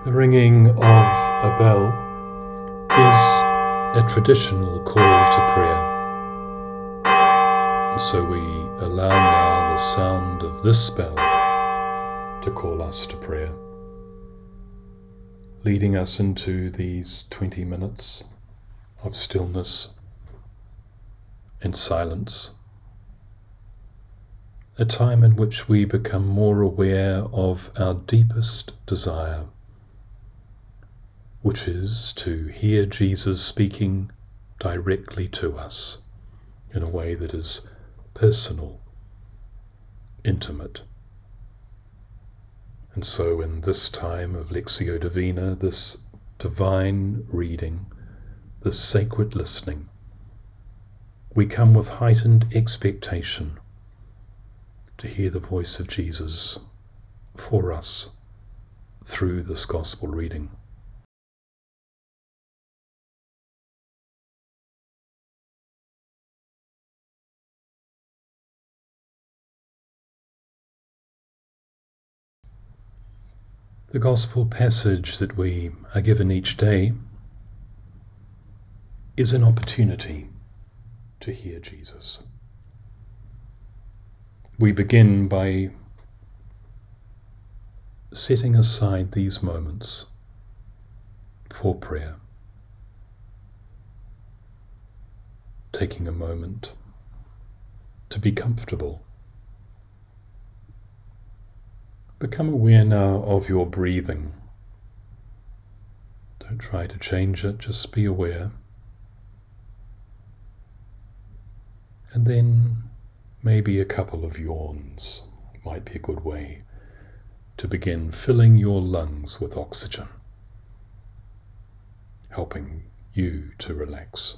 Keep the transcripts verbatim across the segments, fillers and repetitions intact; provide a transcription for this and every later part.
The ringing of a bell is a traditional call to prayer. And so we allow now the sound of this bell to call us to prayer, leading us into these twenty minutes of stillness and silence, a time in which we become more aware of our deepest desire, which is to hear Jesus speaking directly to us in a way that is personal, intimate. And so in this time of Lectio Divina, this divine reading, this sacred listening, we come with heightened expectation to hear the voice of Jesus for us through this gospel reading. The gospel passage that we are given each day is an opportunity to hear Jesus. We begin by setting aside these moments for prayer, taking a moment to be comfortable. Become aware now of your breathing. Don't try to change it, just be aware. And then maybe a couple of yawns might be a good way to begin filling your lungs with oxygen, helping you to relax.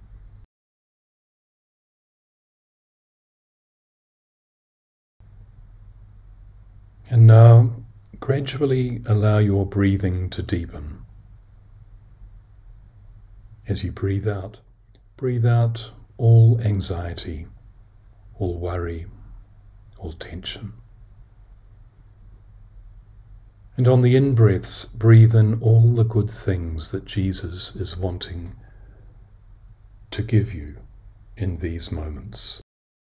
And now, gradually allow your breathing to deepen. As you breathe out, breathe out all anxiety, all worry, all tension. And on the in-breaths, breathe in all the good things that Jesus is wanting to give you in these moments.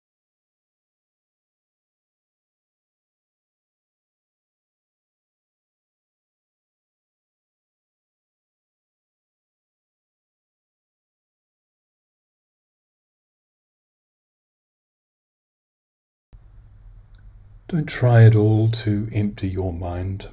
Don't try at all to empty your mind.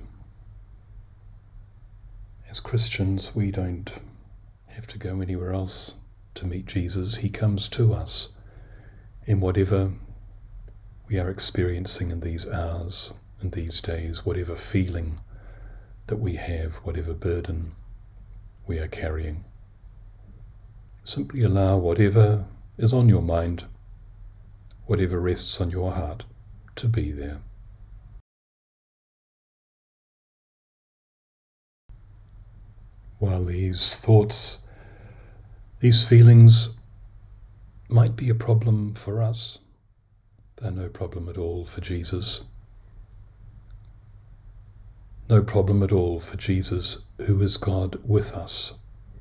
As Christians, we don't have to go anywhere else to meet Jesus. He comes to us in whatever we are experiencing in these hours and these days, whatever feeling that we have, whatever burden we are carrying. Simply allow whatever is on your mind, whatever rests on your heart, to be there. While these thoughts, these feelings might be a problem for us, they're no problem at all for Jesus. No problem at all for Jesus, who is God with us.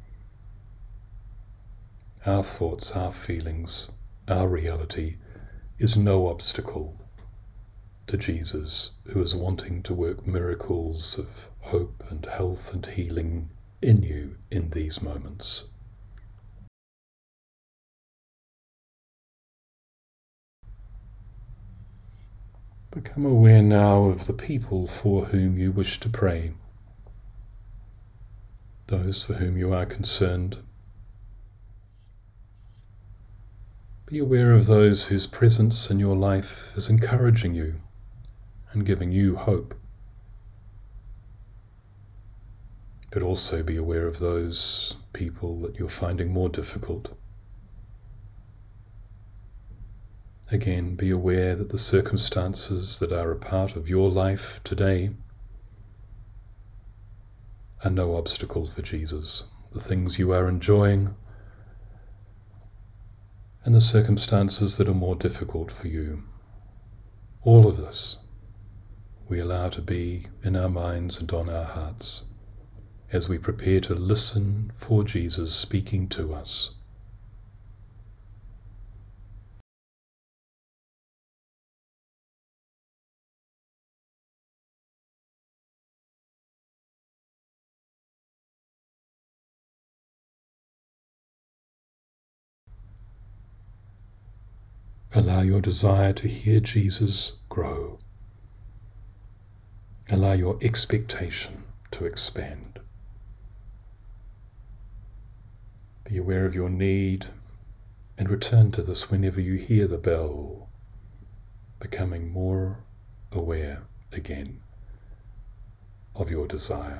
Our thoughts, our feelings, our reality is no obstacle to Jesus, who is wanting to work miracles of hope and health and healing in you in these moments. Become aware now of the people for whom you wish to pray, those for whom you are concerned. Be aware of those whose presence in your life is encouraging you and giving you hope. But also be aware of those people that you're finding more difficult. Again, be aware that the circumstances that are a part of your life today are no obstacle for Jesus. The things you are enjoying and the circumstances that are more difficult for you. All of this we allow to be in our minds and on our hearts as we prepare to listen for Jesus speaking to us. Allow your desire to hear Jesus grow. Allow your expectation to expand. Be aware of your need and return to this whenever you hear the bell, becoming more aware again of your desire.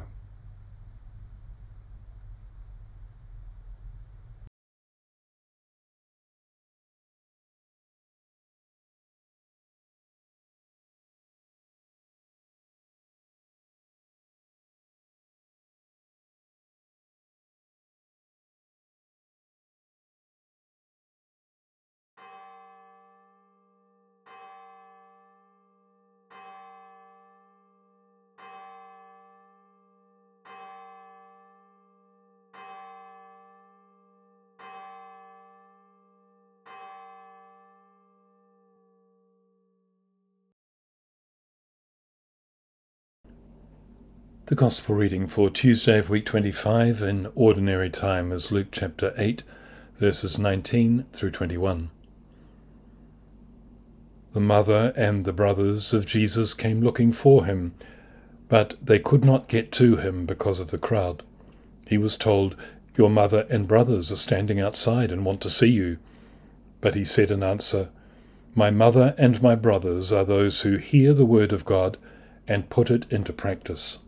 The Gospel reading for Tuesday of week twenty-five in Ordinary Time is Luke chapter eight, verses nineteen through twenty-one. The mother and the brothers of Jesus came looking for him, but they could not get to him because of the crowd. He was told, "Your mother and brothers are standing outside and want to see you." But he said in answer, "My mother and my brothers are those who hear the word of God and put it into practice."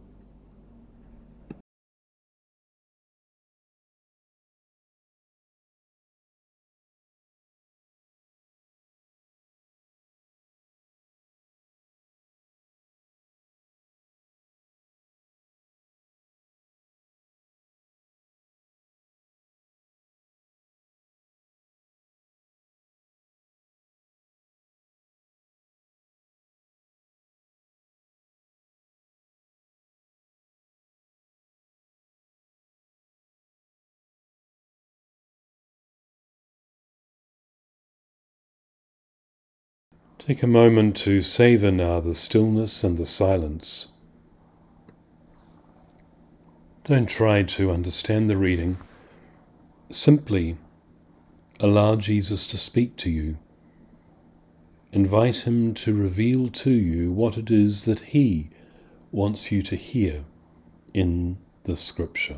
Take a moment to savour now the stillness and the silence. Don't try to understand the reading. Simply allow Jesus to speak to you. Invite him to reveal to you what it is that he wants you to hear in the Scripture.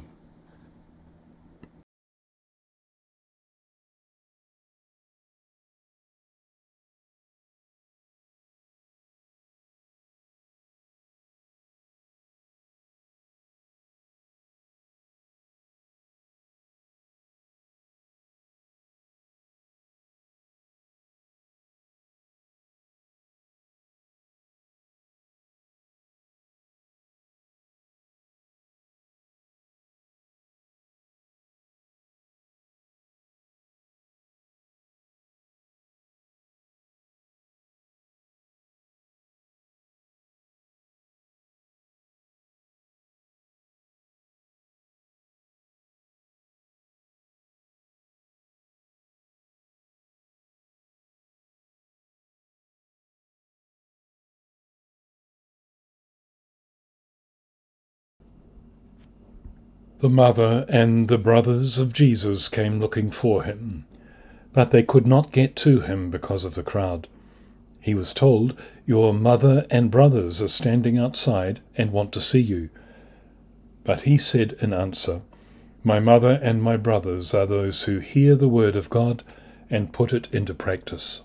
The mother and the brothers of Jesus came looking for him, but they could not get to him because of the crowd. He was told, "Your mother and brothers are standing outside and want to see you." But he said in answer, "My mother and my brothers are those who hear the word of God and put it into practice."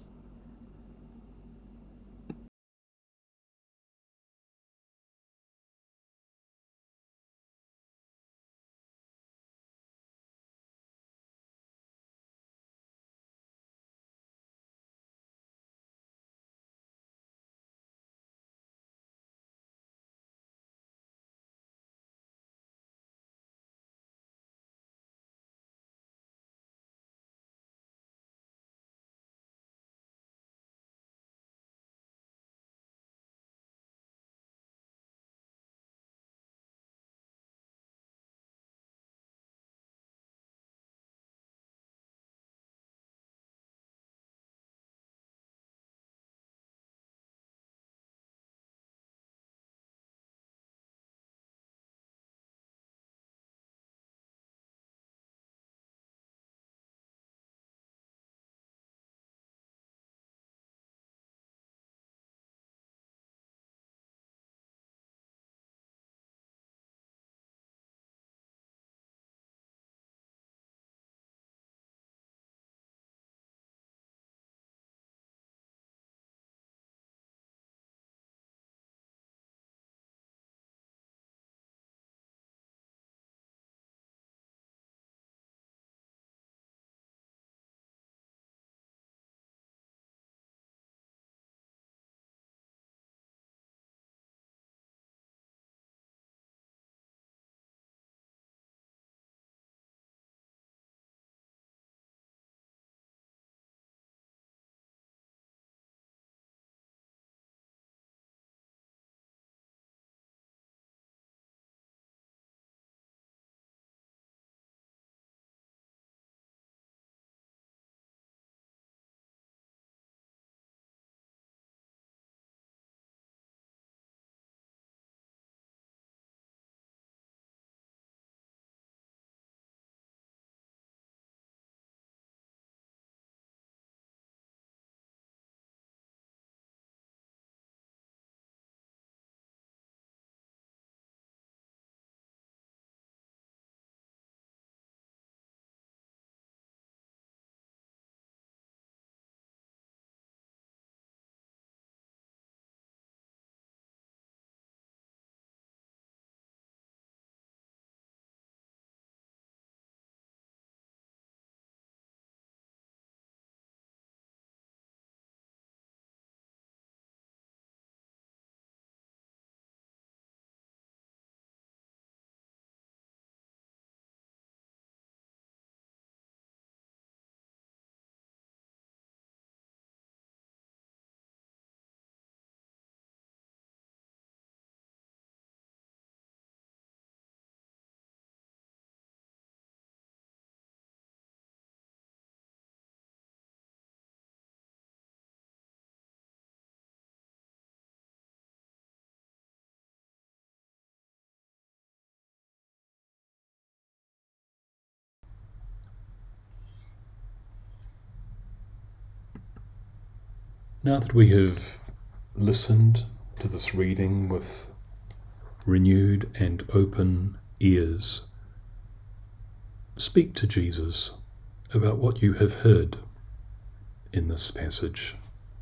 Now that we have listened to this reading with renewed and open ears, speak to Jesus about what you have heard in this passage.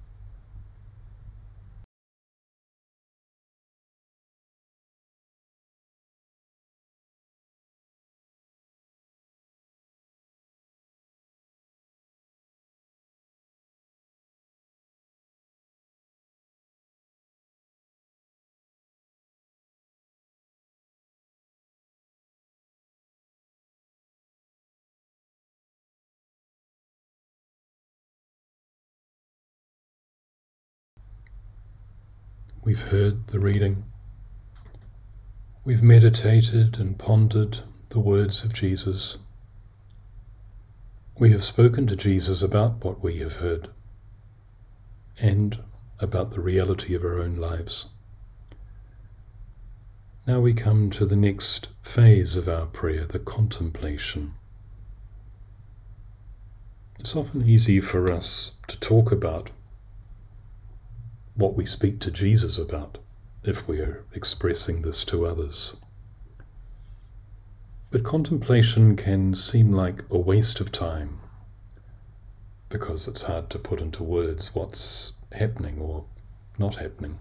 We've heard the reading. We've meditated and pondered the words of Jesus. We have spoken to Jesus about what we have heard and about the reality of our own lives. Now we come to the next phase of our prayer, the contemplation. It's often easy for us to talk about what we speak to Jesus about if we are expressing this to others. But contemplation can seem like a waste of time because it's hard to put into words what's happening or not happening.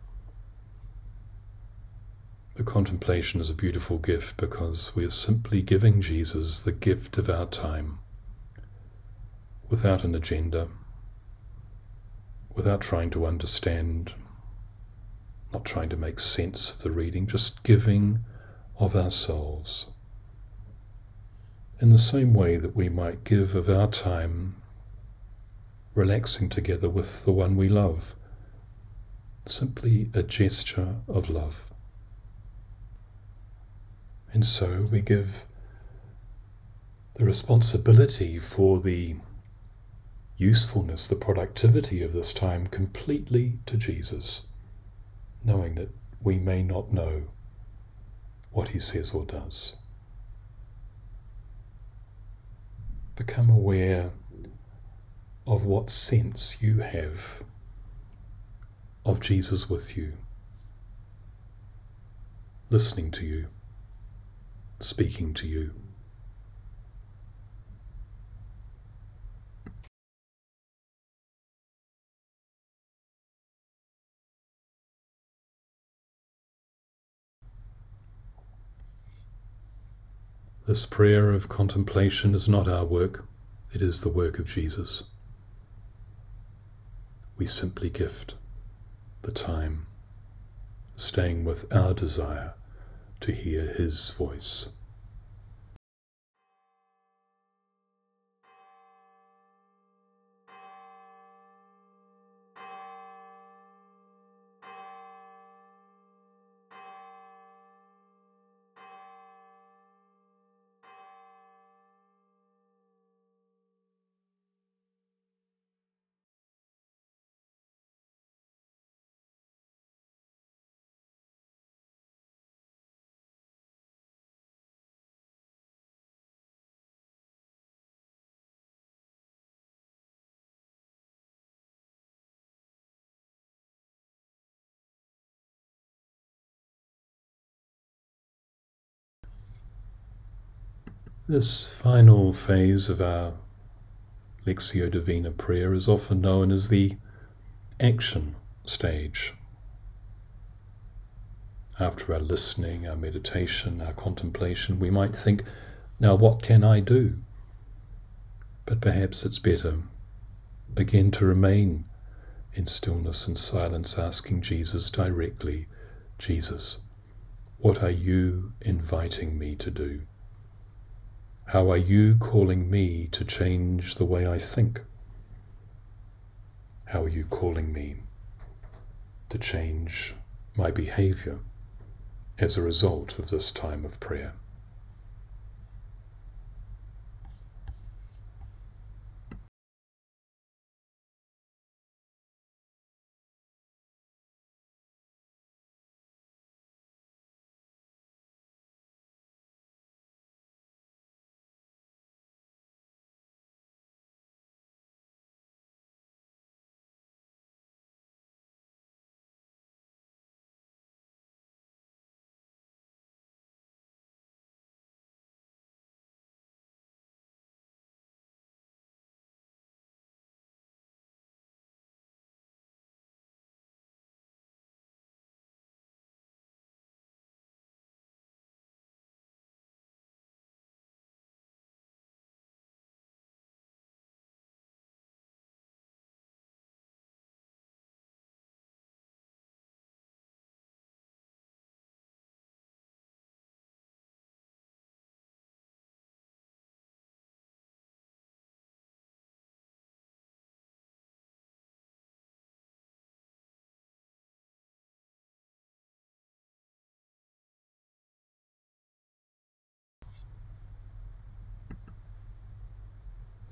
The contemplation is a beautiful gift because we are simply giving Jesus the gift of our time without an agenda, without trying to understand, not trying to make sense of the reading, just giving of ourselves. In the same way that we might give of our time relaxing together with the one we love, simply a gesture of love. And so we give the responsibility for the usefulness, the productivity of this time completely to Jesus, knowing that we may not know what he says or does. Become aware of what sense you have of Jesus with you, listening to you, speaking to you. This prayer of contemplation is not our work, it is the work of Jesus. We simply gift the time, staying with our desire to hear his voice. This final phase of our Lectio Divina prayer is often known as the action stage. After our listening, our meditation, our contemplation, we might think, now what can I do? But perhaps it's better, again, to remain in stillness and silence, asking Jesus directly, Jesus, what are you inviting me to do? How are you calling me to change the way I think? How are you calling me to change my behavior as a result of this time of prayer?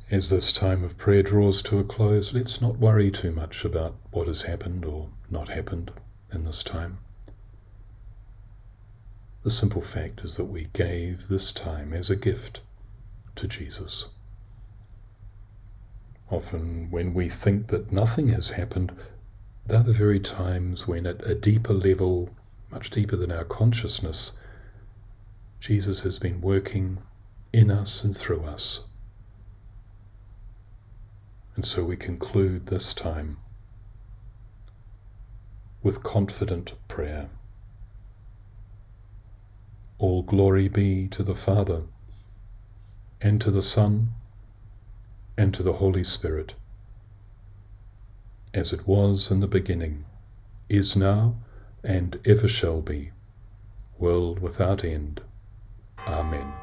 As this time of prayer draws to a close, let's not worry too much about what has happened or not happened in this time. The simple fact is that we gave this time as a gift to Jesus. Often when we think that nothing has happened, they're the very times when at a deeper level, much deeper than our consciousness, Jesus has been working in us and through us. And so we conclude this time with confident prayer. All glory be to the Father, and to the Son, and to the Holy Spirit, as it was in the beginning, is now, and ever shall be, world without end. Amen.